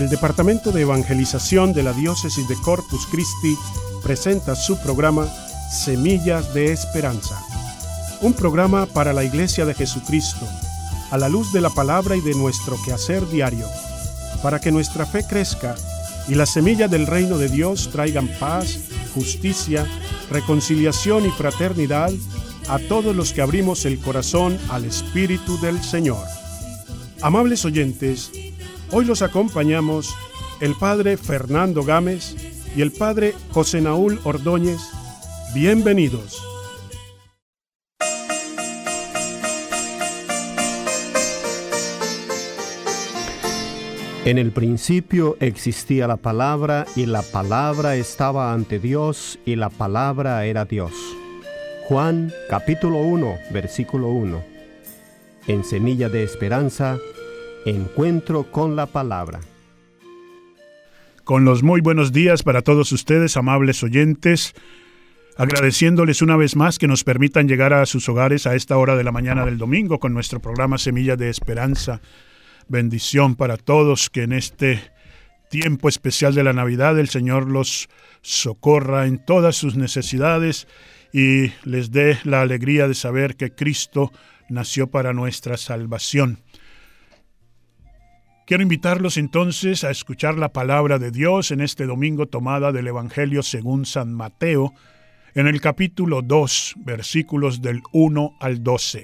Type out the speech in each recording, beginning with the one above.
El Departamento de Evangelización de la Diócesis de Corpus Christi presenta su programa Semillas de Esperanza, un programa para la Iglesia de Jesucristo, a la luz de la palabra y de nuestro quehacer diario, para que nuestra fe crezca y las semillas del reino de Dios traigan paz, justicia, reconciliación y fraternidad a todos los que abrimos el corazón al Espíritu del Señor. Amables oyentes, hoy los acompañamos el Padre Fernando Gámez y el Padre José Naúl Ordóñez. Bienvenidos. En el principio existía la palabra, y la palabra estaba ante Dios, y la palabra era Dios. Juan, capítulo 1, versículo 1. En Semilla de Esperanza, encuentro con la palabra. Con los muy buenos días para todos ustedes, amables oyentes, agradeciéndoles una vez más que nos permitan llegar a sus hogares a esta hora de la mañana del domingo con nuestro programa Semillas de Esperanza. Bendición para todos, que en este tiempo especial de la Navidad el Señor los socorra en todas sus necesidades y les dé la alegría de saber que Cristo nació para nuestra salvación. Quiero invitarlos entonces a escuchar la palabra de Dios en este domingo tomada del Evangelio según San Mateo, en el capítulo 2, versículos del 1 al 12.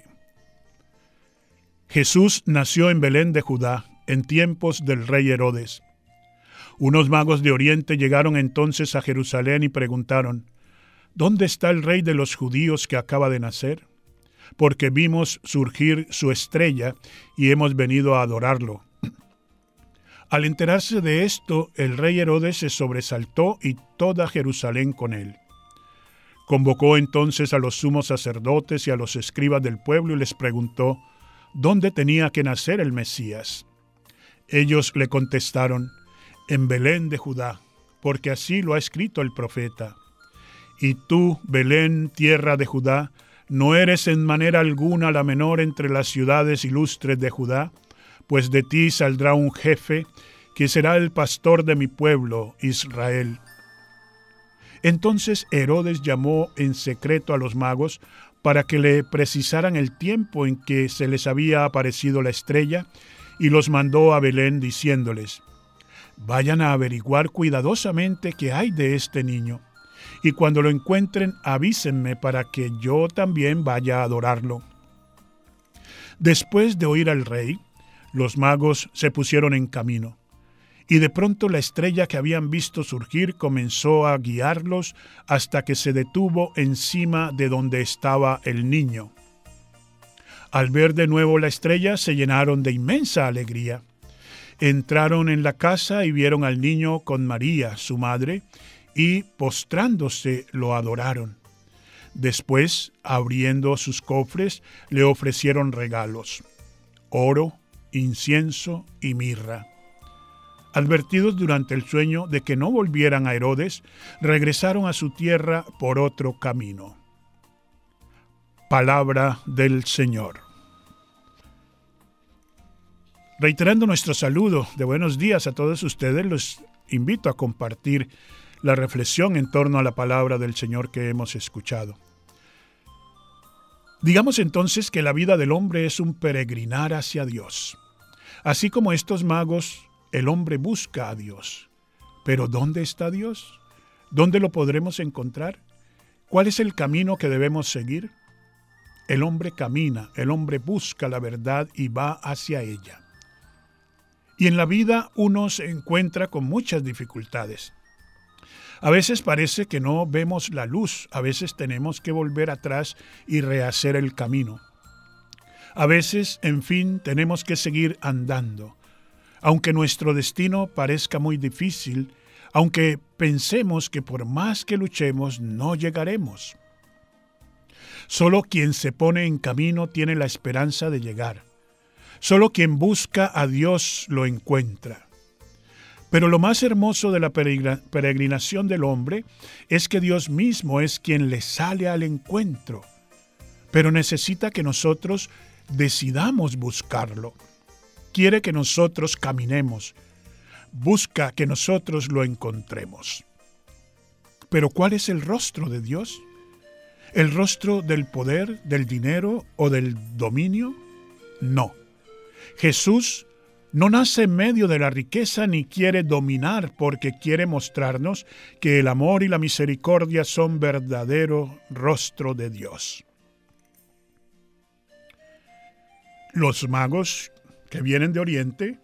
Jesús nació en Belén de Judá, en tiempos del rey Herodes. Unos magos de Oriente llegaron entonces a Jerusalén y preguntaron: ¿Dónde está el rey de los judíos que acaba de nacer? Porque vimos surgir su estrella y hemos venido a adorarlo. Al enterarse de esto, el rey Herodes se sobresaltó y toda Jerusalén con él. Convocó entonces a los sumos sacerdotes y a los escribas del pueblo y les preguntó ¿dónde tenía que nacer el Mesías? Ellos le contestaron: en Belén de Judá, porque así lo ha escrito el profeta. Y tú, Belén, tierra de Judá, no eres en manera alguna la menor entre las ciudades ilustres de Judá, pues de ti saldrá un jefe que será el pastor de mi pueblo, Israel. Entonces Herodes llamó en secreto a los magos para que le precisaran el tiempo en que se les había aparecido la estrella, y los mandó a Belén diciéndoles: vayan a averiguar cuidadosamente qué hay de este niño, y cuando lo encuentren avísenme para que yo también vaya a adorarlo. Después de oír al rey, los magos se pusieron en camino, y de pronto la estrella que habían visto surgir comenzó a guiarlos hasta que se detuvo encima de donde estaba el niño. Al ver de nuevo la estrella, se llenaron de inmensa alegría. Entraron en la casa y vieron al niño con María, su madre, y postrándose lo adoraron. Después, abriendo sus cofres, le ofrecieron regalos: oro, incienso y mirra. Advertidos durante el sueño de que no volvieran a Herodes, regresaron a su tierra por otro camino. Palabra del Señor. Reiterando nuestro saludo de buenos días a todos ustedes, los invito a compartir la reflexión en torno a la palabra del Señor que hemos escuchado. Digamos entonces que la vida del hombre es un peregrinar hacia Dios. Así como estos magos, el hombre busca a Dios. Pero ¿dónde está Dios? ¿Dónde lo podremos encontrar? ¿Cuál es el camino que debemos seguir? El hombre camina, el hombre busca la verdad y va hacia ella. Y en la vida uno se encuentra con muchas dificultades. A veces parece que no vemos la luz, a veces tenemos que volver atrás y rehacer el camino. A veces, en fin, tenemos que seguir andando. Aunque nuestro destino parezca muy difícil, aunque pensemos que por más que luchemos no llegaremos. Solo quien se pone en camino tiene la esperanza de llegar. Solo quien busca a Dios lo encuentra. Pero lo más hermoso de la peregrinación del hombre es que Dios mismo es quien le sale al encuentro. Pero necesita que nosotros decidamos buscarlo. Quiere que nosotros caminemos. busca que nosotros lo encontremos. Pero ¿cuál es el rostro de Dios? ¿El rostro del poder, del dinero o del dominio? No. Jesús no nace en medio de la riqueza ni quiere dominar, porque quiere mostrarnos que el amor y la misericordia son verdadero rostro de Dios. Los magos que vienen de Oriente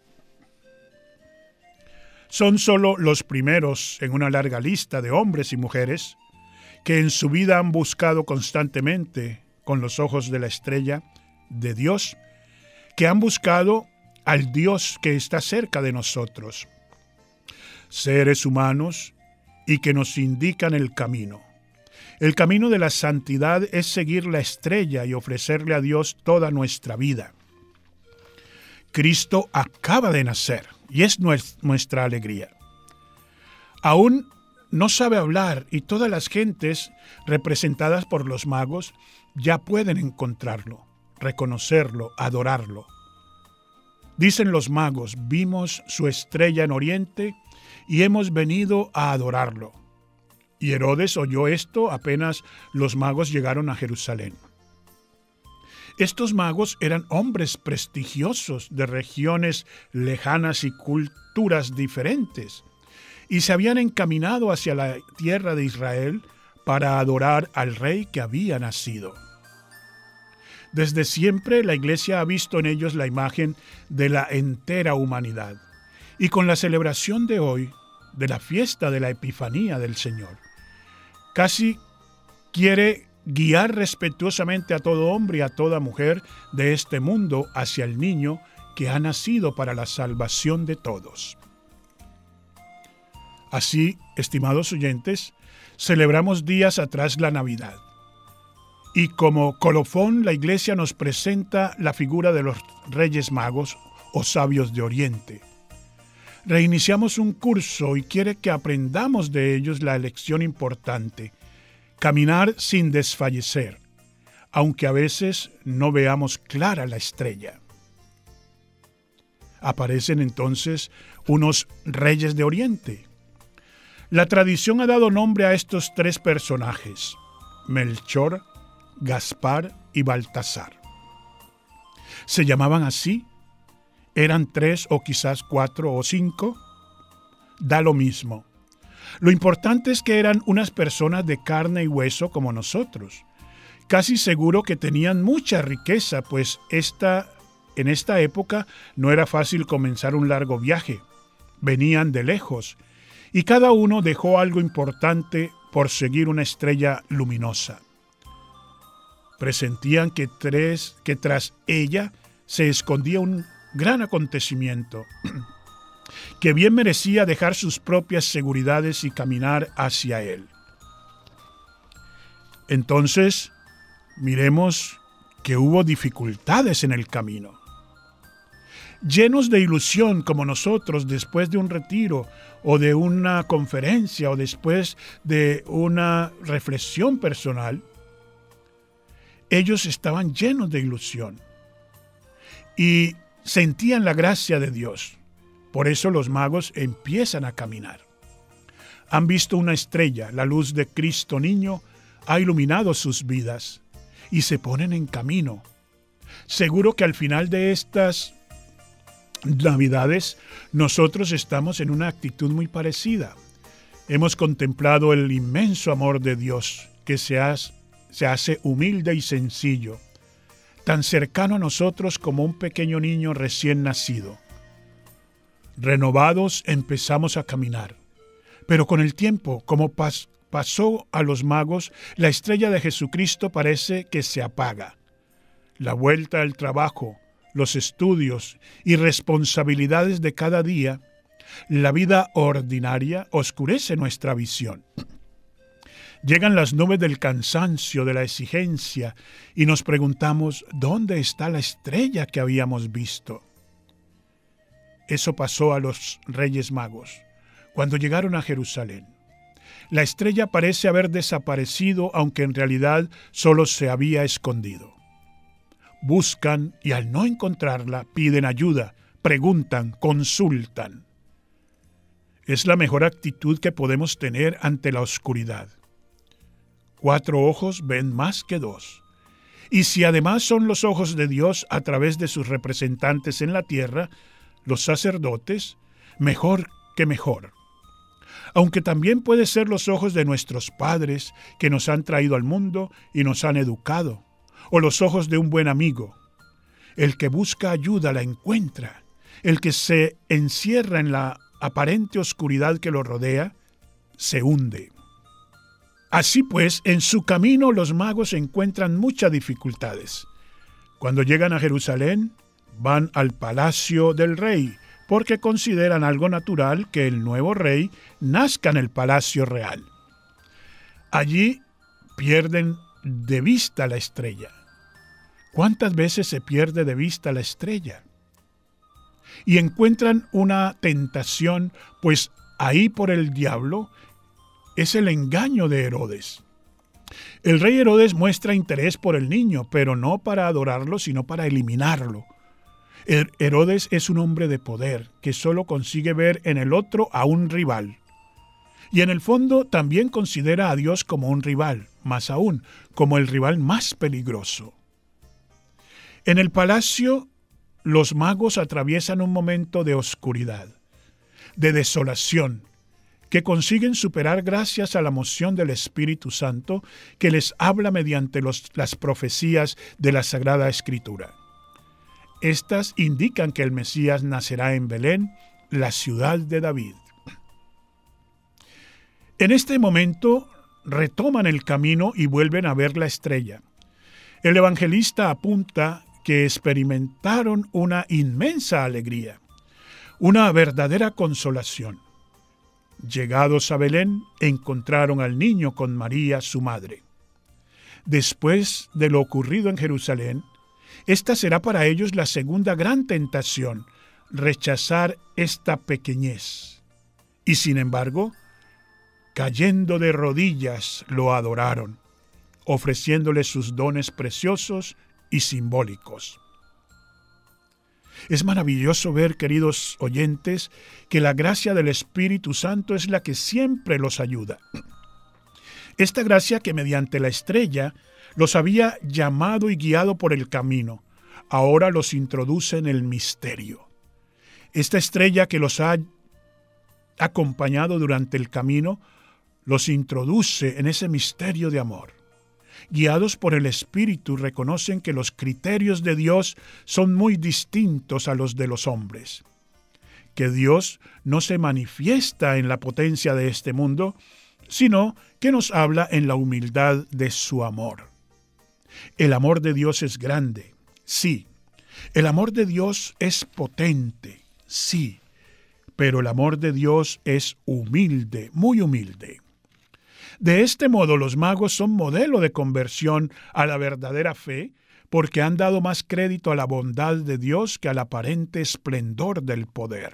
son solo los primeros en una larga lista de hombres y mujeres que en su vida han buscado constantemente, con los ojos de la estrella de Dios, que han buscado al Dios que está cerca de nosotros, seres humanos y que nos indican el camino. El camino de la santidad es seguir la estrella y ofrecerle a Dios toda nuestra vida. Cristo acaba de nacer y es nuestra alegría. Aún no sabe hablar y todas las gentes representadas por los magos ya pueden encontrarlo, reconocerlo, adorarlo. Dicen los magos: vimos su estrella en Oriente y hemos venido a adorarlo. Y Herodes oyó esto apenas los magos llegaron a Jerusalén. Estos magos eran hombres prestigiosos de regiones lejanas y culturas diferentes, y se habían encaminado hacia la tierra de Israel para adorar al rey que había nacido. Desde siempre la Iglesia ha visto en ellos la imagen de la entera humanidad, y con la celebración de hoy, de la fiesta de la Epifanía del Señor, casi quiere guiar respetuosamente a todo hombre y a toda mujer de este mundo hacia el niño que ha nacido para la salvación de todos. Así, estimados oyentes, celebramos días atrás la Navidad. Y como colofón, la Iglesia nos presenta la figura de los Reyes Magos o Sabios de Oriente. Reiniciamos un curso y quiere que aprendamos de ellos la lección importante: caminar sin desfallecer, aunque a veces no veamos clara la estrella. Aparecen entonces unos Reyes de Oriente. La tradición ha dado nombre a estos tres personajes: Melchor, Gaspar y Baltasar. ¿Se llamaban así? ¿Eran 3 o quizás 4 o 5? Da lo mismo. Lo importante es que eran unas personas de carne y hueso como nosotros. Casi seguro que tenían mucha riqueza, pues en esta época no era fácil comenzar un largo viaje. Venían de lejos y cada uno dejó algo importante por seguir una estrella luminosa. Presentían que tras ella se escondía un gran acontecimiento, que bien merecía dejar sus propias seguridades y caminar hacia él. Entonces, miremos que hubo dificultades en el camino. Llenos de ilusión como nosotros después de un retiro o de una conferencia o después de una reflexión personal, ellos estaban llenos de ilusión y sentían la gracia de Dios. Por eso los magos empiezan a caminar. Han visto una estrella, la luz de Cristo niño ha iluminado sus vidas y se ponen en camino. Seguro que al final de estas Navidades nosotros estamos en una actitud muy parecida. Hemos contemplado el inmenso amor de Dios que se hace humilde y sencillo, tan cercano a nosotros como un pequeño niño recién nacido. Renovados empezamos a caminar, pero con el tiempo, como pasó a los magos, la estrella de Jesucristo parece que se apaga. La vuelta al trabajo, los estudios y responsabilidades de cada día, la vida ordinaria oscurece nuestra visión. Llegan las nubes del cansancio, de la exigencia, y nos preguntamos, ¿dónde está la estrella que habíamos visto? Eso pasó a los Reyes Magos, cuando llegaron a Jerusalén. La estrella parece haber desaparecido, aunque en realidad solo se había escondido. Buscan y al no encontrarla, piden ayuda, preguntan, consultan. Es la mejor actitud que podemos tener ante la oscuridad. 4 ojos ven más que 2. Y si además son los ojos de Dios a través de sus representantes en la tierra, los sacerdotes, mejor que mejor. Aunque también puede ser los ojos de nuestros padres que nos han traído al mundo y nos han educado, o los ojos de un buen amigo. El que busca ayuda la encuentra. El que se encierra en la aparente oscuridad que lo rodea, se hunde. Así pues, en su camino los magos encuentran muchas dificultades. Cuando llegan a Jerusalén, van al palacio del rey, porque consideran algo natural que el nuevo rey nazca en el palacio real. Allí pierden de vista la estrella. ¿Cuántas veces se pierde de vista la estrella? Y encuentran una tentación, pues ahí por el diablo es el engaño de Herodes. El rey Herodes muestra interés por el niño, pero no para adorarlo, sino para eliminarlo. Herodes es un hombre de poder que solo consigue ver en el otro a un rival. Y en el fondo también considera a Dios como un rival, más aún, como el rival más peligroso. En el palacio, los magos atraviesan un momento de oscuridad, de desolación, que consiguen superar gracias a la moción del Espíritu Santo que les habla mediante las profecías de la Sagrada Escritura. Estas indican que el Mesías nacerá en Belén, la ciudad de David. En este momento retoman el camino y vuelven a ver la estrella. El evangelista apunta que experimentaron una inmensa alegría, una verdadera consolación. Llegados a Belén, encontraron al niño con María, su madre. Después de lo ocurrido en Jerusalén, esta será para ellos la segunda gran tentación, rechazar esta pequeñez. Y sin embargo, cayendo de rodillas, lo adoraron, ofreciéndole sus dones preciosos y simbólicos. Es maravilloso ver, queridos oyentes, que la gracia del Espíritu Santo es la que siempre los ayuda. Esta gracia que mediante la estrella los había llamado y guiado por el camino, ahora los introduce en el misterio. Esta estrella que los ha acompañado durante el camino, los introduce en ese misterio de amor. Guiados por el Espíritu, reconocen que los criterios de Dios son muy distintos a los de los hombres, que Dios no se manifiesta en la potencia de este mundo, sino que nos habla en la humildad de su amor. El amor de Dios es grande, sí. El amor de Dios es potente, sí. Pero el amor de Dios es humilde, muy humilde. De este modo, los magos son modelo de conversión a la verdadera fe, porque han dado más crédito a la bondad de Dios que al aparente esplendor del poder.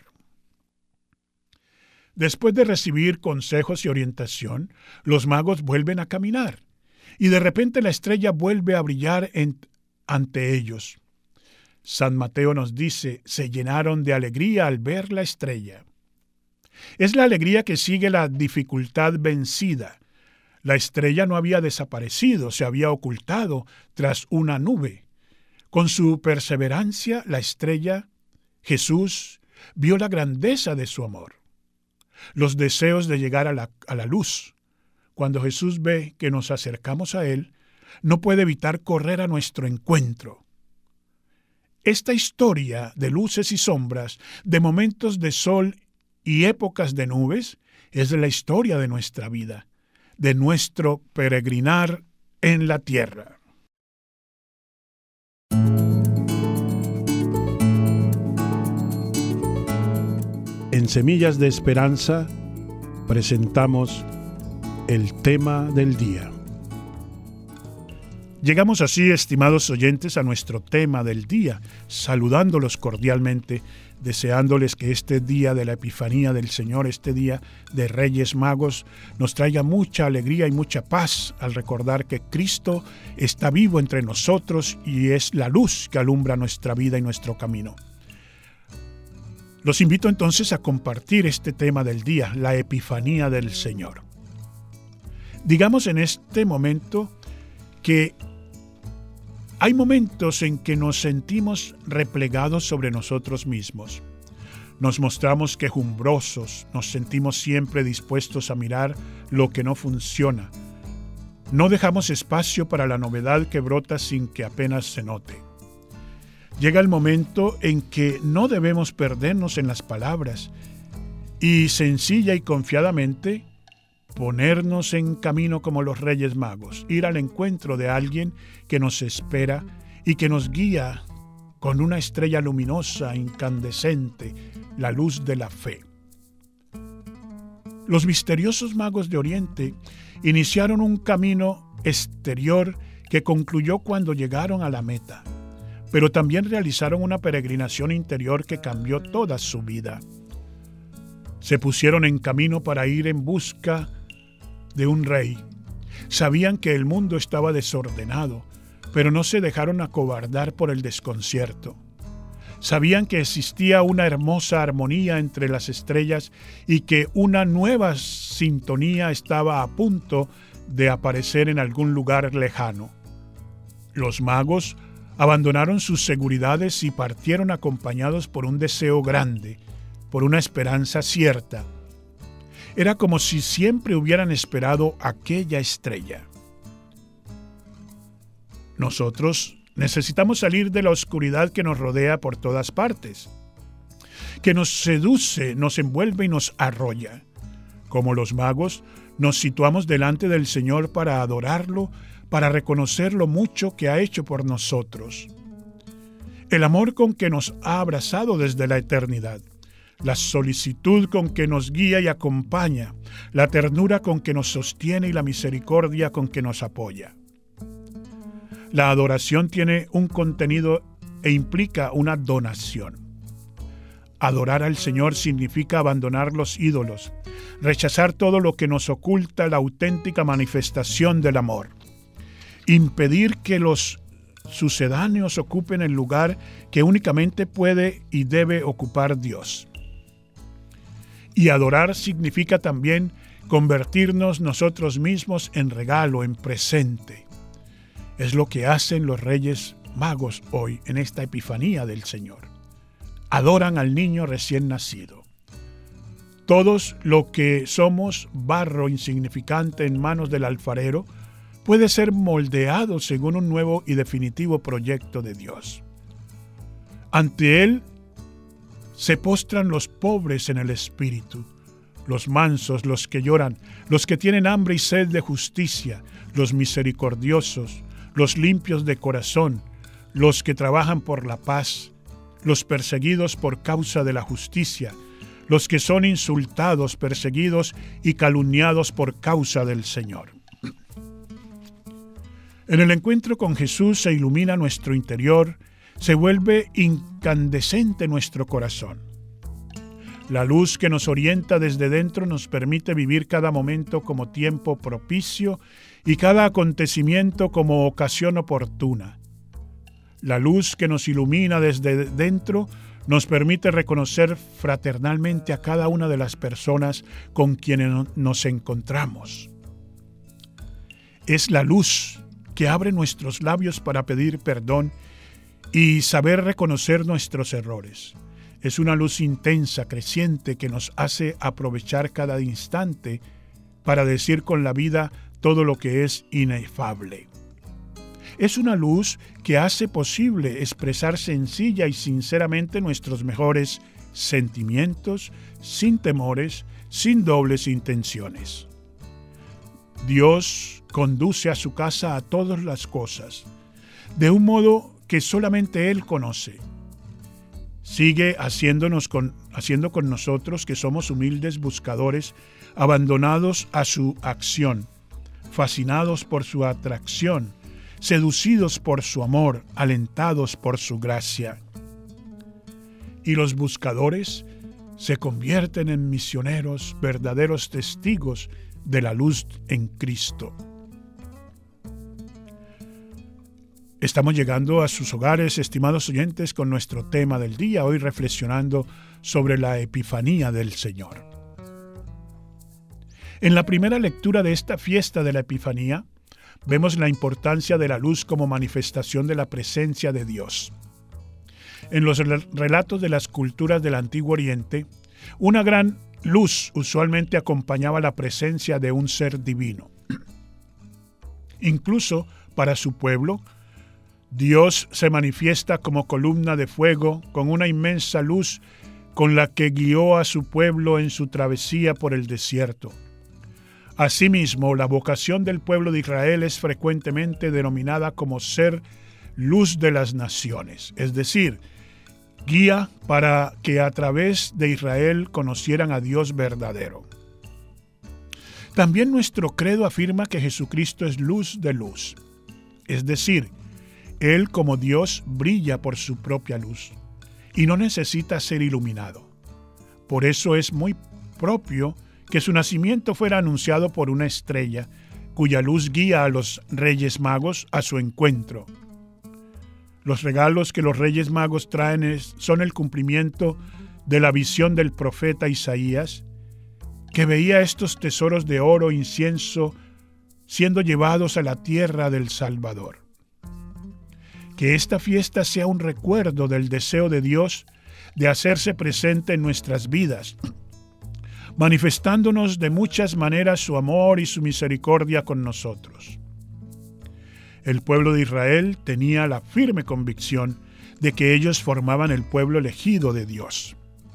Después de recibir consejos y orientación, los magos vuelven a caminar, y de repente la estrella vuelve a brillar ante ellos. San Mateo nos dice, se llenaron de alegría al ver la estrella. Es la alegría que sigue la dificultad vencida. La estrella no había desaparecido, se había ocultado tras una nube. Con su perseverancia, la estrella, Jesús, vio la grandeza de su amor, los deseos de llegar a la luz. Cuando Jesús ve que nos acercamos a Él, no puede evitar correr a nuestro encuentro. Esta historia de luces y sombras, de momentos de sol y épocas de nubes, es la historia de nuestra vida, de nuestro peregrinar en la tierra. En Semillas de Esperanza presentamos el tema del día. Llegamos así, estimados oyentes, a nuestro tema del día, saludándolos cordialmente, deseándoles que este día de la Epifanía del Señor, este día de Reyes Magos, nos traiga mucha alegría y mucha paz al recordar que Cristo está vivo entre nosotros y es la luz que alumbra nuestra vida y nuestro camino. Los invito entonces a compartir este tema del día, la Epifanía del Señor. Digamos en este momento que hay momentos en que nos sentimos replegados sobre nosotros mismos. Nos mostramos quejumbrosos, nos sentimos siempre dispuestos a mirar lo que no funciona. No dejamos espacio para la novedad que brota sin que apenas se note. Llega el momento en que no debemos perdernos en las palabras y sencilla y confiadamente ponernos en camino como los Reyes Magos, ir al encuentro de alguien que nos espera y que nos guía con una estrella luminosa, incandescente, la luz de la fe. Los misteriosos magos de Oriente iniciaron un camino exterior que concluyó cuando llegaron a la meta, pero también realizaron una peregrinación interior que cambió toda su vida. Se pusieron en camino para ir en busca de un rey. Sabían que el mundo estaba desordenado, pero no se dejaron acobardar por el desconcierto. Sabían que existía una hermosa armonía entre las estrellas y que una nueva sintonía estaba a punto de aparecer en algún lugar lejano. Los magos abandonaron sus seguridades y partieron acompañados por un deseo grande, por una esperanza cierta. Era como si siempre hubieran esperado aquella estrella. Nosotros necesitamos salir de la oscuridad que nos rodea por todas partes, que nos seduce, nos envuelve y nos arrolla. Como los magos, nos situamos delante del Señor para adorarlo, para reconocer lo mucho que ha hecho por nosotros. El amor con que nos ha abrazado desde la eternidad, la solicitud con que nos guía y acompaña, la ternura con que nos sostiene y la misericordia con que nos apoya. La adoración tiene un contenido e implica una donación. Adorar al Señor significa abandonar los ídolos, rechazar todo lo que nos oculta la auténtica manifestación del amor, impedir que los sucedáneos ocupen el lugar que únicamente puede y debe ocupar Dios. Y adorar significa también convertirnos nosotros mismos en regalo, en presente. Es lo que hacen los Reyes Magos hoy en esta Epifanía del Señor. Adoran al niño recién nacido. Todos lo que somos, barro insignificante en manos del alfarero, puede ser moldeado según un nuevo y definitivo proyecto de Dios. Ante Él se postran los pobres en el espíritu, los mansos, los que lloran, los que tienen hambre y sed de justicia, los misericordiosos, los limpios de corazón, los que trabajan por la paz, los perseguidos por causa de la justicia, los que son insultados, perseguidos y calumniados por causa del Señor. En el encuentro con Jesús se ilumina nuestro interior, se vuelve incandescente nuestro corazón. La luz que nos orienta desde dentro nos permite vivir cada momento como tiempo propicio y cada acontecimiento como ocasión oportuna. La luz que nos ilumina desde dentro nos permite reconocer fraternalmente a cada una de las personas con quienes nos encontramos. Es la luz que abre nuestros labios para pedir perdón y saber reconocer nuestros errores. Es una luz intensa, creciente, que nos hace aprovechar cada instante para decir con la vida todo lo que es inefable. Es una luz que hace posible expresar sencilla y sinceramente nuestros mejores sentimientos, sin temores, sin dobles intenciones. Dios conduce a su casa a todas las cosas, de un modo que solamente Él conoce. Sigue haciendo con nosotros, que somos humildes buscadores, abandonados a su acción, fascinados por su atracción, seducidos por su amor, alentados por su gracia. Y los buscadores se convierten en misioneros, verdaderos testigos de la luz en Cristo. Estamos llegando a sus hogares, estimados oyentes, con nuestro tema del día, hoy reflexionando sobre la Epifanía del Señor. En la primera lectura de esta fiesta de la Epifanía, vemos la importancia de la luz como manifestación de la presencia de Dios. En los relatos de las culturas del Antiguo Oriente, una gran luz usualmente acompañaba la presencia de un ser divino. Incluso para su pueblo, Dios se manifiesta como columna de fuego con una inmensa luz con la que guió a su pueblo en su travesía por el desierto. Asimismo, la vocación del pueblo de Israel es frecuentemente denominada como ser luz de las naciones, es decir, guía para que a través de Israel conocieran a Dios verdadero. También nuestro credo afirma que Jesucristo es luz de luz, es decir, Él como Dios brilla por su propia luz y no necesita ser iluminado. Por eso es muy propio que su nacimiento fuera anunciado por una estrella, cuya luz guía a los Reyes Magos a su encuentro. Los regalos que los Reyes Magos traen son el cumplimiento de la visión del profeta Isaías, que veía estos tesoros de oro e incienso siendo llevados a la tierra del Salvador. Que esta fiesta sea un recuerdo del deseo de Dios de hacerse presente en nuestras vidas, manifestándonos de muchas maneras su amor y su misericordia con nosotros. El pueblo de Israel tenía la firme convicción de que ellos formaban el pueblo elegido de Dios.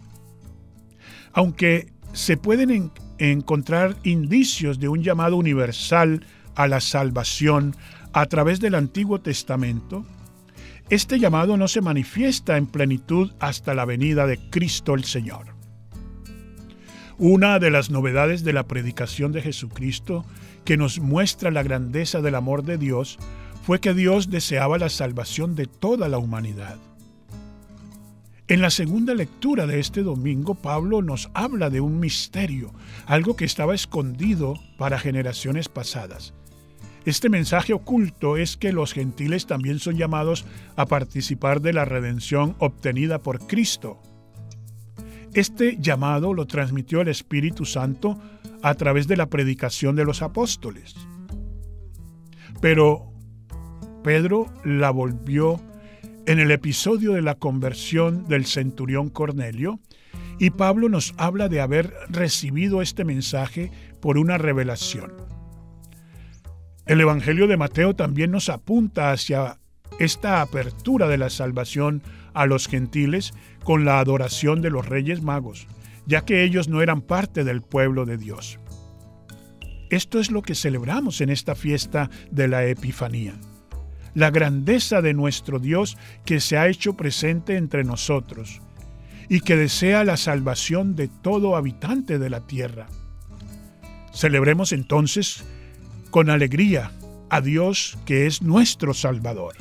Aunque se pueden encontrar indicios de un llamado universal a la salvación a través del Antiguo Testamento, este llamado no se manifiesta en plenitud hasta la venida de Cristo el Señor. Una de las novedades de la predicación de Jesucristo que nos muestra la grandeza del amor de Dios fue que Dios deseaba la salvación de toda la humanidad. En la segunda lectura de este domingo, Pablo nos habla de un misterio, algo que estaba escondido para generaciones pasadas. Este mensaje oculto es que los gentiles también son llamados a participar de la redención obtenida por Cristo. Este llamado lo transmitió el Espíritu Santo a través de la predicación de los apóstoles. Pero Pedro la volvió en el episodio de la conversión del centurión Cornelio, y Pablo nos habla de haber recibido este mensaje por una revelación. El Evangelio de Mateo también nos apunta hacia esta apertura de la salvación a los gentiles con la adoración de los Reyes Magos, ya que ellos no eran parte del pueblo de Dios. Esto es lo que celebramos en esta fiesta de la Epifanía. La grandeza de nuestro Dios que se ha hecho presente entre nosotros y que desea la salvación de todo habitante de la tierra. Celebremos entonces con alegría a Dios que es nuestro Salvador.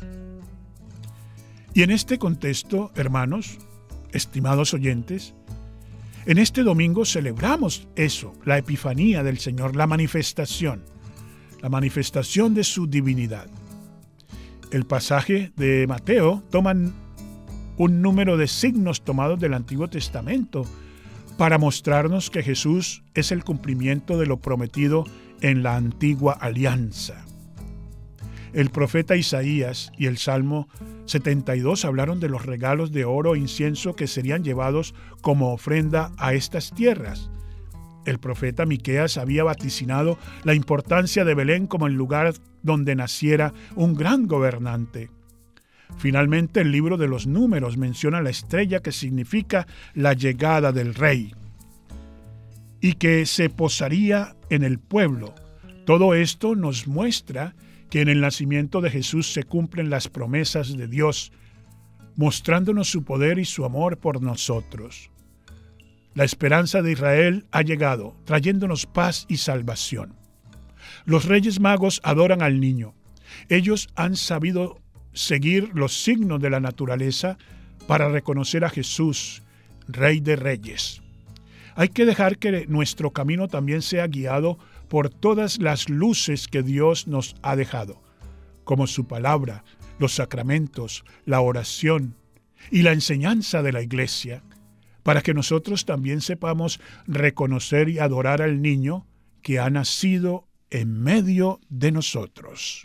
Y en este contexto, hermanos, estimados oyentes, en este domingo celebramos eso, la Epifanía del Señor, la manifestación de su divinidad. El pasaje de Mateo toma un número de signos tomados del Antiguo Testamento para mostrarnos que Jesús es el cumplimiento de lo prometido en la antigua alianza. El profeta Isaías y el Salmo 72 hablaron de los regalos de oro e incienso que serían llevados como ofrenda a estas tierras. El profeta Miqueas había vaticinado la importancia de Belén como el lugar donde naciera un gran gobernante. Finalmente, el libro de los Números menciona la estrella que significa la llegada del rey y que se posaría en el pueblo. Todo esto nos muestra que en el nacimiento de Jesús se cumplen las promesas de Dios, mostrándonos su poder y su amor por nosotros. La esperanza de Israel ha llegado, trayéndonos paz y salvación. Los Reyes Magos adoran al niño. Ellos han sabido seguir los signos de la naturaleza para reconocer a Jesús, Rey de Reyes. Hay que dejar que nuestro camino también sea guiado por todas las luces que Dios nos ha dejado, como su palabra, los sacramentos, la oración y la enseñanza de la Iglesia, para que nosotros también sepamos reconocer y adorar al niño que ha nacido en medio de nosotros.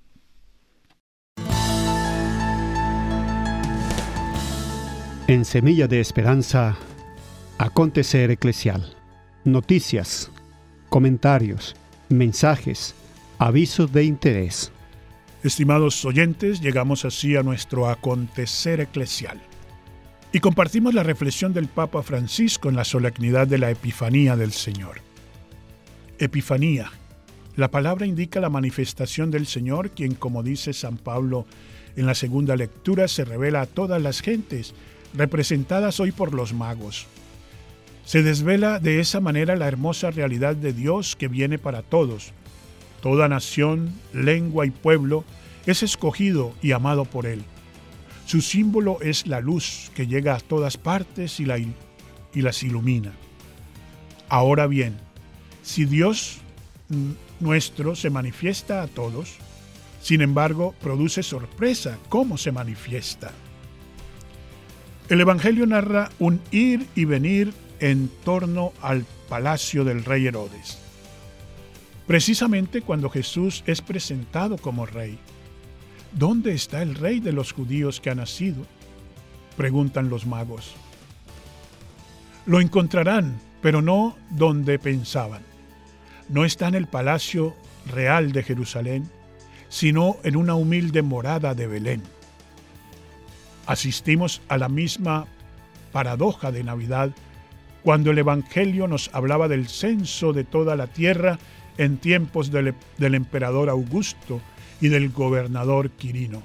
En Semilla de Esperanza, acontecer eclesial. Noticias, comentarios, mensajes, avisos de interés. Estimados oyentes, llegamos así a nuestro acontecer eclesial. Y compartimos la reflexión del Papa Francisco en la solemnidad de la Epifanía del Señor. Epifanía. La palabra indica la manifestación del Señor, quien, como dice San Pablo en la segunda lectura, se revela a todas las gentes, representadas hoy por los magos. Se desvela de esa manera la hermosa realidad de Dios que viene para todos. Toda nación, lengua y pueblo es escogido y amado por Él. Su símbolo es la luz que llega a todas partes y las ilumina. Ahora bien, si Dios nuestro se manifiesta a todos, sin embargo, produce sorpresa cómo se manifiesta. El Evangelio narra un ir y venir en torno al palacio del rey Herodes. Precisamente cuando Jesús es presentado como rey. ¿Dónde está el rey de los judíos que ha nacido?, preguntan los magos. Lo encontrarán, pero no donde pensaban. No está en el palacio real de Jerusalén, sino en una humilde morada de Belén. Asistimos a la misma paradoja de Navidad cuando el Evangelio nos hablaba del censo de toda la tierra en tiempos del emperador Augusto y del gobernador Quirino.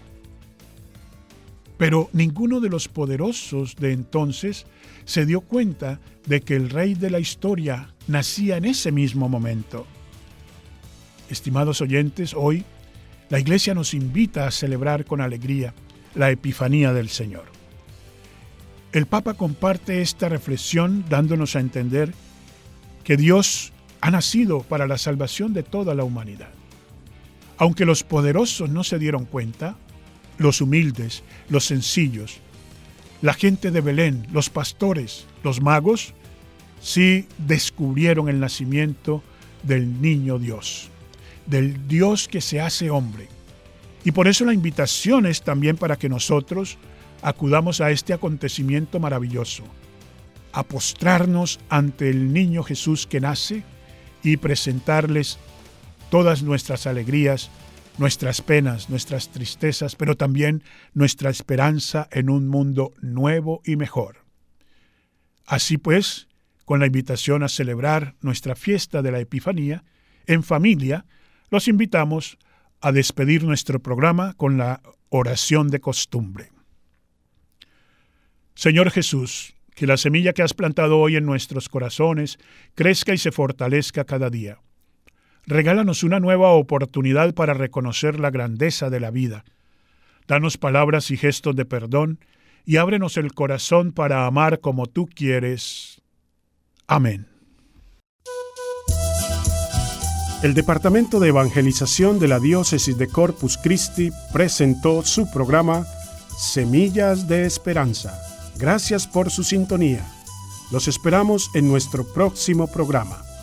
Pero ninguno de los poderosos de entonces se dio cuenta de que el rey de la historia nacía en ese mismo momento. Estimados oyentes, hoy la Iglesia nos invita a celebrar con alegría la Epifanía del Señor. El Papa comparte esta reflexión dándonos a entender que Dios ha nacido para la salvación de toda la humanidad. Aunque los poderosos no se dieron cuenta, los humildes, los sencillos, la gente de Belén, los pastores, los magos, sí descubrieron el nacimiento del niño Dios, del Dios que se hace hombre. Y por eso la invitación es también para que nosotros acudamos a este acontecimiento maravilloso, a postrarnos ante el niño Jesús que nace y presentarles todas nuestras alegrías, nuestras penas, nuestras tristezas, pero también nuestra esperanza en un mundo nuevo y mejor. Así pues, con la invitación a celebrar nuestra fiesta de la Epifanía, en familia, los invitamos a despedir nuestro programa con la oración de costumbre. Señor Jesús, que la semilla que has plantado hoy en nuestros corazones crezca y se fortalezca cada día. Regálanos una nueva oportunidad para reconocer la grandeza de la vida. Danos palabras y gestos de perdón y ábrenos el corazón para amar como tú quieres. Amén. El Departamento de Evangelización de la Diócesis de Corpus Christi presentó su programa Semillas de Esperanza. Gracias por su sintonía. Los esperamos en nuestro próximo programa.